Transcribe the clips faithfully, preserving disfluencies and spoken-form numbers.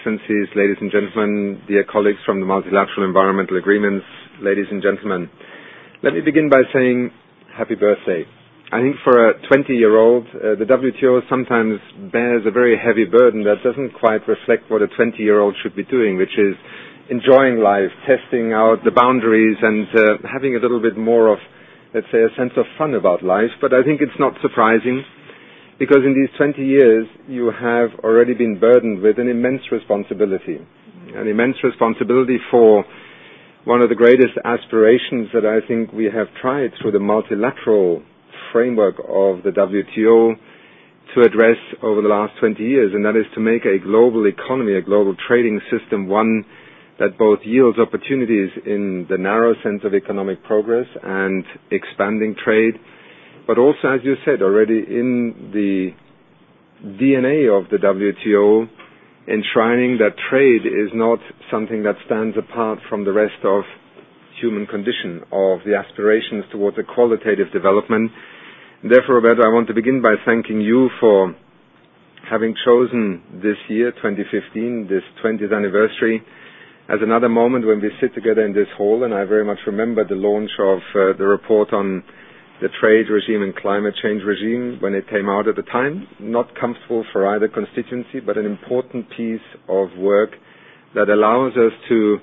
Excellencies, ladies and gentlemen, dear colleagues from the Multilateral Environmental Agreements, ladies and gentlemen, let me begin by saying happy birthday. I think for a twenty-year-old, uh, the W T O sometimes bears a very heavy burden that doesn't quite reflect what a twenty-year-old should be doing, which is enjoying life, testing out the boundaries, and uh, having a little bit more of, let's say, a sense of fun about life. But I think it's not surprising, because in these twenty years, you have already been burdened with an immense responsibility, an immense responsibility for one of the greatest aspirations that I think we have tried through the multilateral framework of the W T O to address over the last twenty years, and that is to make a global economy, a global trading system, one that both yields opportunities in the narrow sense of economic progress and expanding trade, but also, as you said, already in the D N A of the W T O, enshrining that trade is not something that stands apart from the rest of human condition, of the aspirations towards a qualitative development. Therefore, Roberto, I want to begin by thanking you for having chosen this year, twenty fifteen, this twentieth anniversary, as another moment when we sit together in this hall, and I very much remember the launch of uh, the report on the trade regime and climate change regime when it came out at the time. Not comfortable for either constituency, but an important piece of work that allows us to,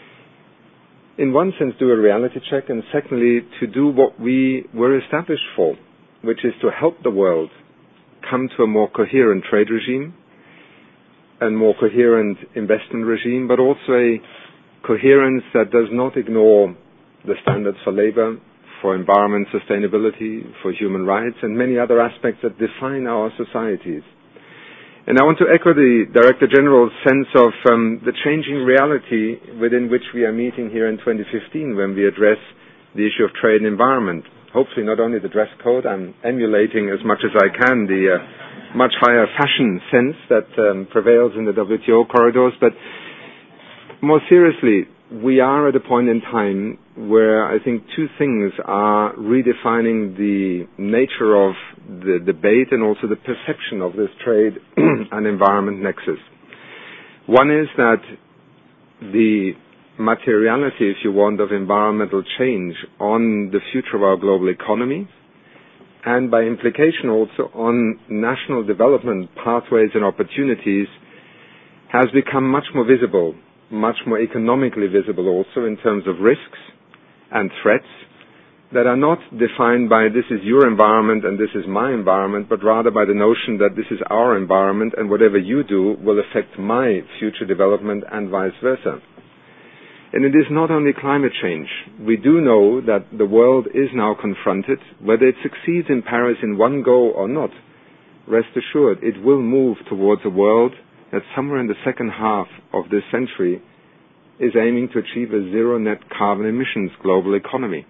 in one sense, do a reality check, and secondly, to do what we were established for, which is to help the world come to a more coherent trade regime, and more coherent investment regime, but also a coherence that does not ignore the standards for labor, for environment sustainability, for human rights, and many other aspects that define our societies. And I want to echo the Director General's sense of um, the changing reality within which we are meeting here in twenty fifteen when we address the issue of trade and environment. Hopefully not only the dress code, I'm emulating as much as I can the uh, much higher fashion sense that um, prevails in the W T O corridors, but more seriously, we are at a point in time where I think two things are redefining the nature of the debate and also the perception of this trade and environment nexus. One is that the materiality, if you want, of environmental change on the future of our global economy, and by implication also on national development pathways and opportunities, has become much more visible, much more economically visible also in terms of risks and threats that are not defined by this is your environment and this is my environment, but rather by the notion that this is our environment and whatever you do will affect my future development and vice versa. And it is not only climate change. We do know that the world is now confronted, whether it succeeds in Paris in one go or not, rest assured it will move towards a world that somewhere in the second half of this century is aiming to achieve a zero net carbon emissions global economy.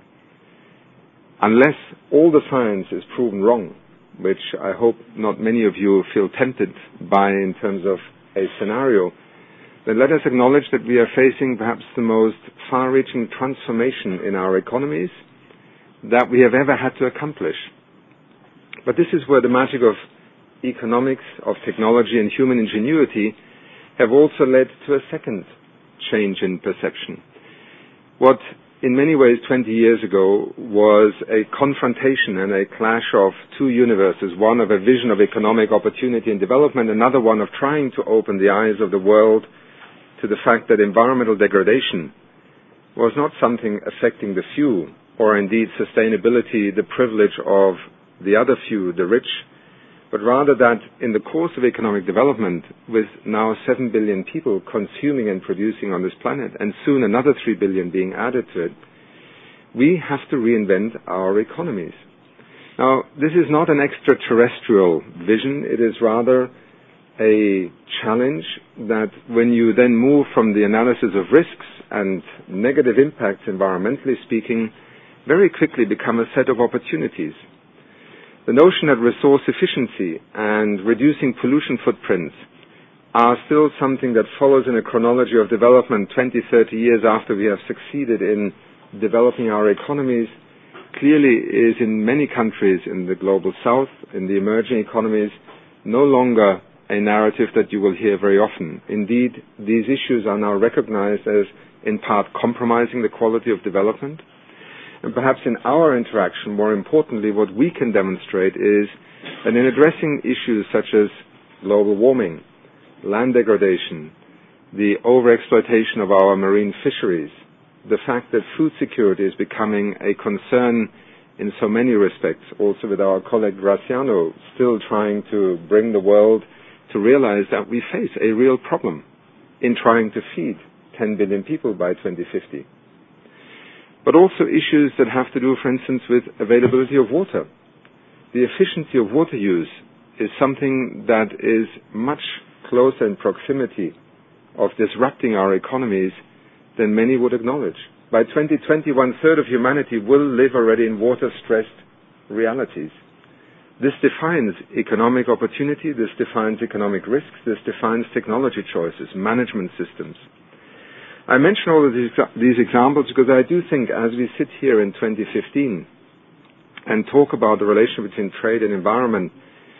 Unless all the science is proven wrong, which I hope not many of you feel tempted by in terms of a scenario, then let us acknowledge that we are facing perhaps the most far-reaching transformation in our economies that we have ever had to accomplish. But this is where the magic of economics, of technology, and human ingenuity have also led to a second change in perception. What in many ways twenty years ago was a confrontation and a clash of two universes, one of a vision of economic opportunity and development, another one of trying to open the eyes of the world to the fact that environmental degradation was not something affecting the few, or indeed sustainability, the privilege of the other few, the rich, but rather that in the course of economic development, with now seven billion people consuming and producing on this planet, and soon another three billion being added to it, we have to reinvent our economies. Now, this is not an extraterrestrial vision. It is rather a challenge that when you then move from the analysis of risks and negative impacts, environmentally speaking, very quickly become a set of opportunities. The notion that resource efficiency and reducing pollution footprints are still something that follows in a chronology of development twenty, thirty years after we have succeeded in developing our economies, clearly is in many countries in the global south, in the emerging economies, no longer a narrative that you will hear very often. Indeed, these issues are now recognized as, in part, compromising the quality of development. And perhaps in our interaction, more importantly, what we can demonstrate is that in addressing issues such as global warming, land degradation, the overexploitation of our marine fisheries, the fact that food security is becoming a concern in so many respects, also with our colleague Graziano still trying to bring the world to realize that we face a real problem in trying to feed ten billion people by twenty fifty. But also issues that have to do, for instance, with availability of water. The efficiency of water use is something that is much closer in proximity of disrupting our economies than many would acknowledge. By twenty twenty, one-third of humanity will live already in water-stressed realities. This defines economic opportunity, this defines economic risks, this defines technology choices, management systems. I mention all of these, these examples because I do think as we sit here in twenty fifteen and talk about the relation between trade and environment,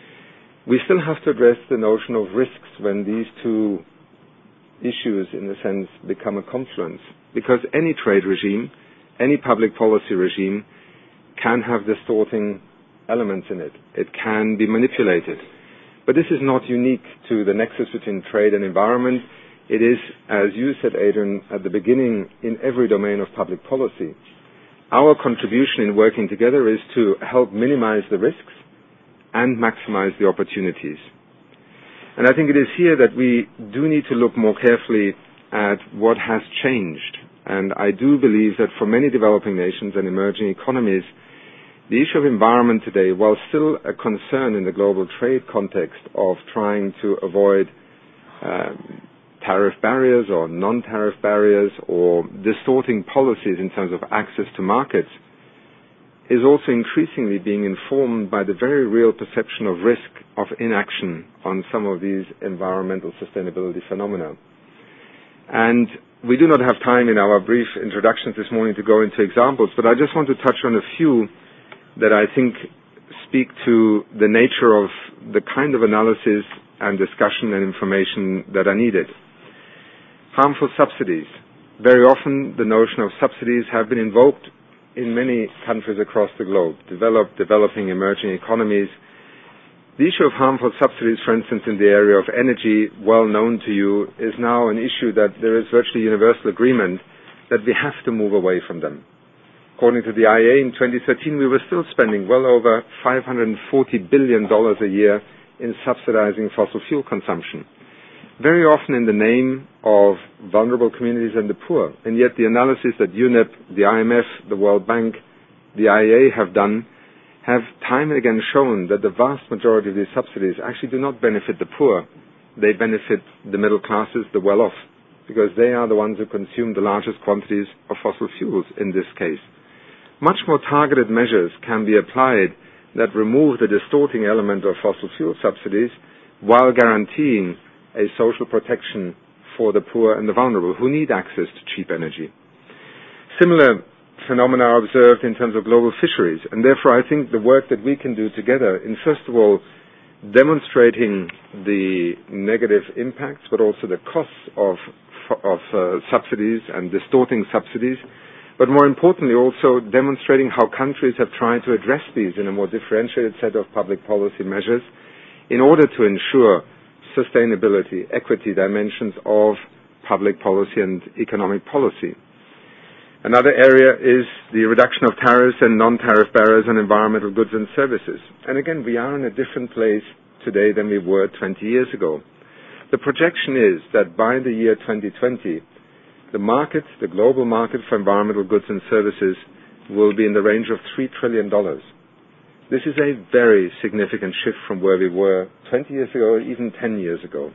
we still have to address the notion of risks when these two issues, in a sense, become a confluence. Because any trade regime, any public policy regime can have distorting elements in it. It can be manipulated. But this is not unique to the nexus between trade and environment. It is, as you said, Adrian, at the beginning, in every domain of public policy. Our contribution in working together is to help minimize the risks and maximize the opportunities. And I think it is here that we do need to look more carefully at what has changed. And I do believe that for many developing nations and emerging economies, the issue of environment today, while still a concern in the global trade context of trying to avoid um, tariff barriers or non-tariff barriers or distorting policies in terms of access to markets, is also increasingly being informed by the very real perception of risk of inaction on some of these environmental sustainability phenomena. And we do not have time in our brief introductions this morning to go into examples, but I just want to touch on a few that I think speak to the nature of the kind of analysis and discussion and information that are needed. Harmful subsidies. Very often the notion of subsidies have been invoked in many countries across the globe, developed, developing, emerging economies. The issue of harmful subsidies, for instance, in the area of energy, well known to you, is now an issue that there is virtually universal agreement that we have to move away from them. According to the I E A, in twenty thirteen, we were still spending well over five hundred forty billion dollars a year in subsidizing fossil fuel consumption, very often in the name of vulnerable communities and the poor. And yet the analysis that U N E P, the I M F, the World Bank, the I E A have done have time and again shown that the vast majority of these subsidies actually do not benefit the poor. They benefit the middle classes, the well-off, because they are the ones who consume the largest quantities of fossil fuels in this case. Much more targeted measures can be applied that remove the distorting element of fossil fuel subsidies while guaranteeing a social protection for the poor and the vulnerable who need access to cheap energy. Similar phenomena are observed in terms of global fisheries, and therefore I think the work that we can do together in, first of all, demonstrating the negative impacts but also the costs of, of uh, subsidies and distorting subsidies, but more importantly also demonstrating how countries have tried to address these in a more differentiated set of public policy measures in order to ensure sustainability, equity dimensions of public policy and economic policy. Another area is the reduction of tariffs and non-tariff barriers on environmental goods and services. And again, we are in a different place today than we were twenty years ago. The projection is that by the year twenty twenty, the market, the global market for environmental goods and services will be in the range of three trillion dollars. This is a very significant shift from where we were twenty years ago or even ten years ago.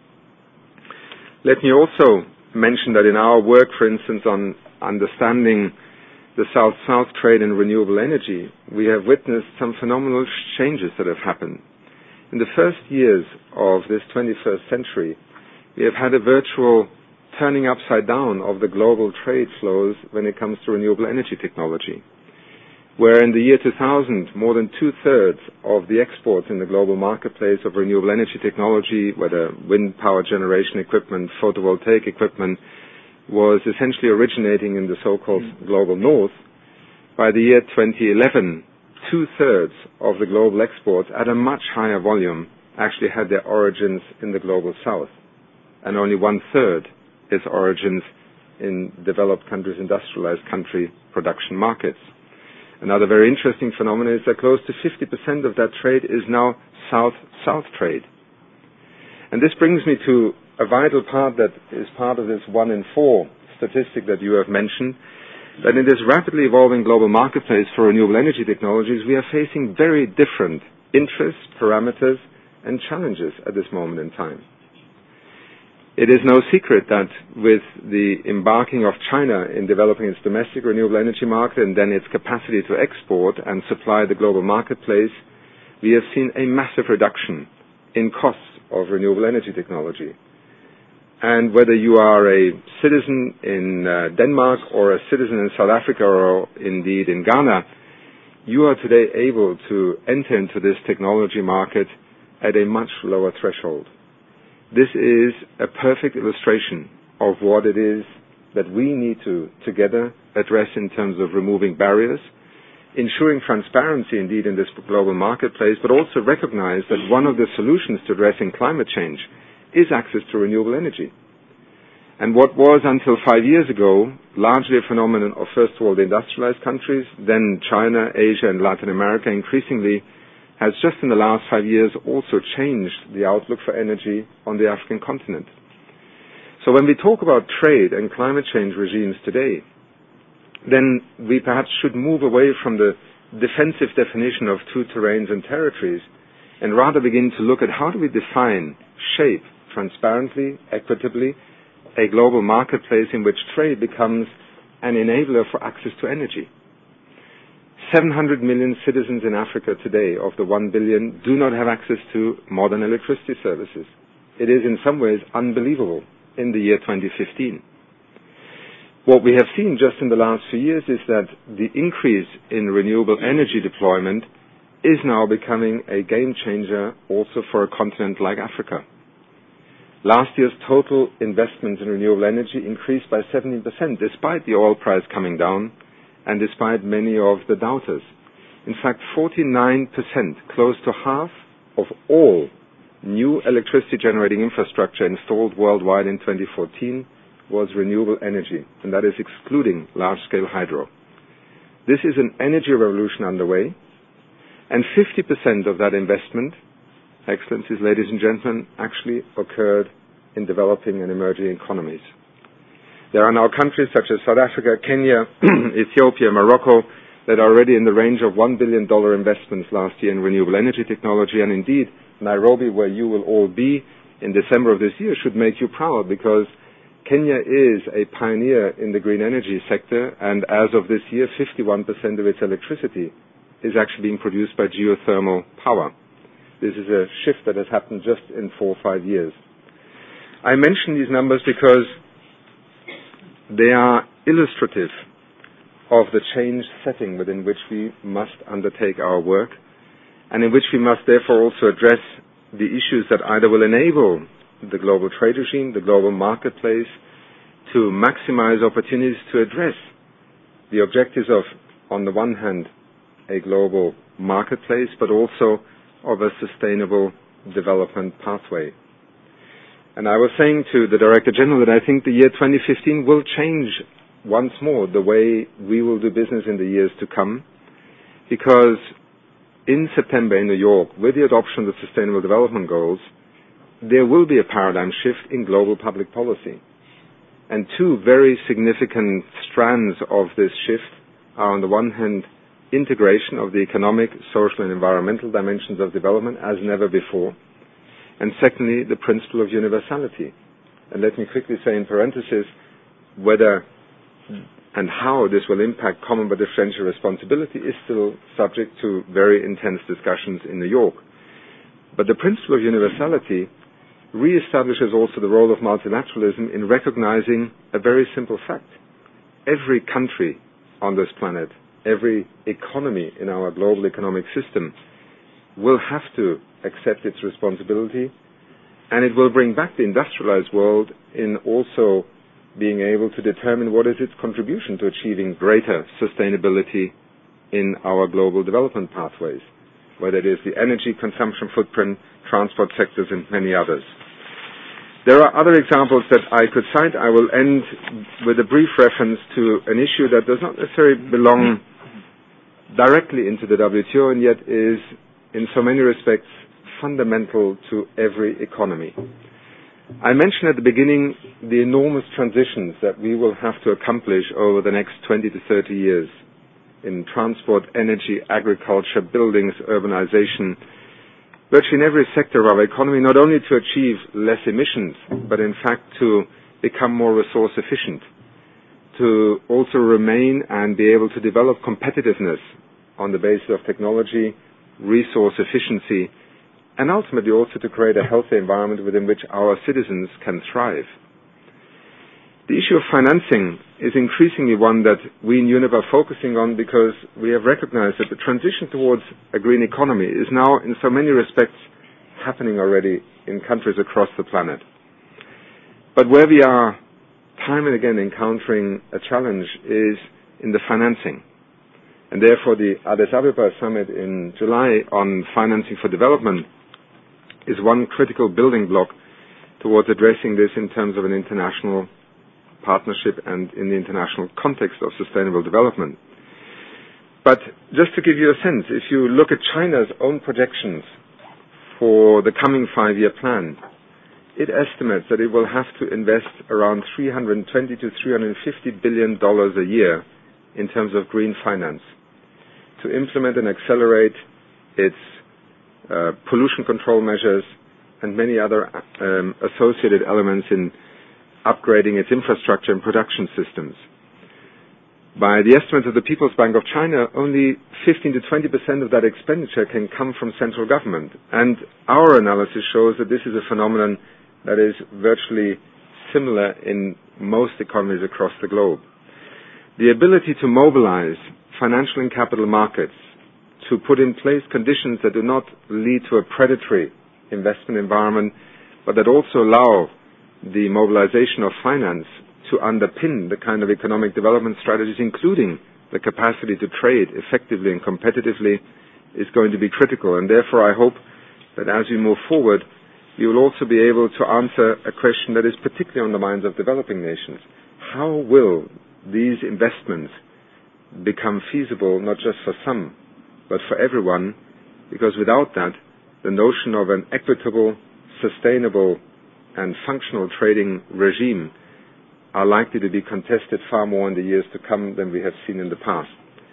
Let me also mention that in our work, for instance, on understanding the South-South trade in renewable energy, we have witnessed some phenomenal changes that have happened. In the first years of this twenty-first century, we have had a virtual turning upside down of the global trade flows when it comes to renewable energy technology. where in the year two thousand, more than two-thirds of the exports in the global marketplace of renewable energy technology, whether wind power generation equipment, photovoltaic equipment, was essentially originating in the so-called mm. global north. By the year twenty eleven, two-thirds of the global exports at a much higher volume actually had their origins in the global south, and only one-third its origins in developed countries, industrialized country production markets. Another very interesting phenomenon is that close to fifty percent of that trade is now south-south trade. And this brings me to a vital part that is part of this one in four statistic that you have mentioned, that in this rapidly evolving global marketplace for renewable energy technologies, we are facing very different interests, parameters, and challenges at this moment in time. It is no secret that with the embarking of China in developing its domestic renewable energy market and then its capacity to export and supply the global marketplace, we have seen a massive reduction in costs of renewable energy technology. And whether you are a citizen in uh, Denmark or a citizen in South Africa or indeed in Ghana, you are today able to enter into this technology market at a much lower threshold. This is a perfect illustration of what it is that we need to together address in terms of removing barriers, ensuring transparency indeed in this global marketplace, but also recognize that one of the solutions to addressing climate change is access to renewable energy. And what was until five years ago largely a phenomenon of, first of all, the industrialized countries, then China, Asia, and Latin America increasingly has just in the last five years also changed the outlook for energy on the African continent. So when we talk about trade and climate change regimes today, then we perhaps should move away from the defensive definition of two terrains and territories and rather begin to look at how do we define, shape, transparently, equitably, a global marketplace in which trade becomes an enabler for access to energy. seven hundred million citizens in Africa today, of the one billion, do not have access to modern electricity services. It is in some ways unbelievable in the year twenty fifteen. What we have seen just in the last few years is that the increase in renewable energy deployment is now becoming a game changer also for a continent like Africa. Last year's total investments in renewable energy increased by seventeen percent despite the oil price coming down and despite many of the doubters. In fact, forty-nine percent, close to half of all new electricity generating infrastructure installed worldwide in twenty fourteen was renewable energy, and that is excluding large-scale hydro. This is an energy revolution underway, and fifty percent of that investment, Excellencies, ladies and gentlemen, actually occurred in developing and emerging economies. There are now countries such as South Africa, Kenya, Ethiopia, Morocco that are already in the range of one billion dollars investments last year in renewable energy technology, and indeed Nairobi, where you will all be in December of this year, should make you proud because Kenya is a pioneer in the green energy sector, and as of this year, fifty-one percent of its electricity is actually being produced by geothermal power. This is a shift that has happened just in four or five years. I mention these numbers because they are illustrative of the changed setting within which we must undertake our work, and in which we must therefore also address the issues that either will enable the global trade regime, the global marketplace, to maximize opportunities to address the objectives of, on the one hand, a global marketplace, but also of a sustainable development pathway. And I was saying to the Director General that I think the year twenty fifteen will change once more the way we will do business in the years to come, because in September in New York, with the adoption of the Sustainable Development Goals, there will be a paradigm shift in global public policy. And two very significant strands of this shift are, on the one hand, integration of the economic, social, and environmental dimensions of development as never before, and secondly, the principle of universality. And let me quickly say in parenthesis, whether and how this will impact common but differential responsibility is still subject to very intense discussions in New York. But the principle of universality reestablishes also the role of multilateralism in recognizing a very simple fact. Every country on this planet every economy in our global economic system will have to accept its responsibility, and it will bring back the industrialized world in also being able to determine what is its contribution to achieving greater sustainability in our global development pathways, whether it is the energy consumption footprint, transport sectors, and many others. There are other examples that I could cite. I will end with a brief reference to an issue that does not necessarily belong directly into the W T O and yet is in so many respects fundamental to every economy. I mentioned at the beginning the enormous transitions that we will have to accomplish over the next twenty to thirty years in transport, energy, agriculture, buildings, urbanization, virtually in every sector of our economy, not only to achieve less emissions, but in fact to become more resource efficient, to also remain and be able to develop competitiveness on the basis of technology, resource efficiency, and ultimately also to create a healthy environment within which our citizens can thrive. The issue of financing is increasingly one that we in UNEP are focusing on because we have recognized that the transition towards a green economy is now in so many respects happening already in countries across the planet. But where we are time and again encountering a challenge is in the financing. And therefore the Addis Ababa summit in July on financing for development is one critical building block towards addressing this in terms of an international partnership and in the international context of sustainable development. But just to give you a sense, if you look at China's own projections for the coming five-year plan, it estimates that it will have to invest around three hundred twenty to three hundred fifty billion dollars a year in terms of green finance to implement and accelerate its uh, pollution control measures and many other um, associated elements in upgrading its infrastructure and production systems. By the estimates of the People's Bank of China, only fifteen to twenty percent of that expenditure can come from central government. And our analysis shows that this is a phenomenon that is virtually similar in most economies across the globe. The ability to mobilize financial and capital markets to put in place conditions that do not lead to a predatory investment environment, but that also allow the mobilization of finance to underpin the kind of economic development strategies, including the capacity to trade effectively and competitively, is going to be critical. And therefore, I hope that as we move forward, we will also be able to answer a question that is particularly on the minds of developing nations. How will these investments become feasible, not just for some, but for everyone? Because without that, the notion of an equitable, sustainable, and functional trading regime are likely to be contested far more in the years to come than we have seen in the past.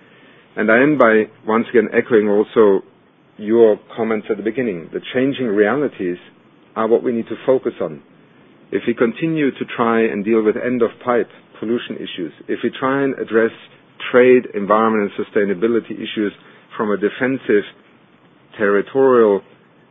And I end by once again echoing also your comments at the beginning. The changing realities are what we need to focus on. If we continue to try and deal with end-of-pipe pollution issues, if we try and address trade, environment, and sustainability issues from a defensive, territorial,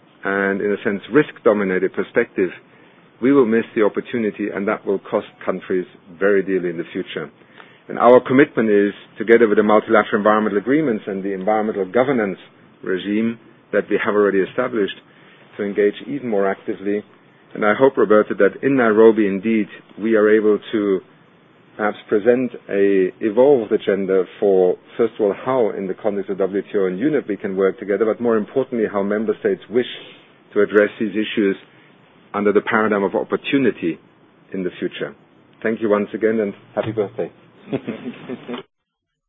and in a sense risk-dominated perspective, we will miss the opportunity, and that will cost countries very dearly in the future. And our commitment is, together with the multilateral environmental agreements and the environmental governance regime that we have already established, to engage even more actively. And I hope, Roberta, that in Nairobi, indeed, we are able to perhaps present a evolved agenda for, first of all, how in the context of W T O and UNEP we can work together, but more importantly, how member states wish to address these issues under the paradigm of opportunity in the future. Thank you once again, and happy birthday.